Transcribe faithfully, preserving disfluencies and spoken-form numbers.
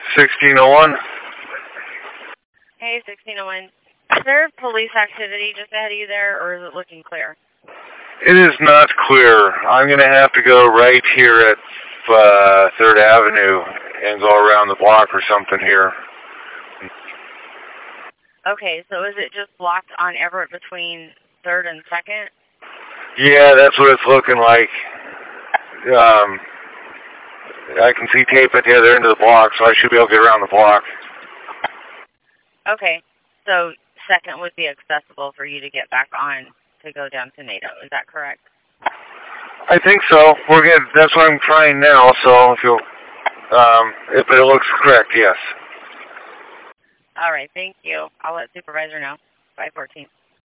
sixteen oh one. Hey, sixteen oh one. Is there police activity just ahead of you there, or is it looking clear? It is not clear. I'm going to have to go right here at uh, third Avenue and go around the block or something here. Okay, so is it just blocked on Everett between third and second? Yeah, that's what it's looking like. Um, I can see tape at the other end of the block, so I should be able to get around the block. Okay, so second would be accessible for you to get back on to go down to NATO. Is that correct? I think so. We're good. That's what I'm trying now. So if you, um, if it looks correct, yes. All right. Thank you. I'll let supervisor know. five fourteen.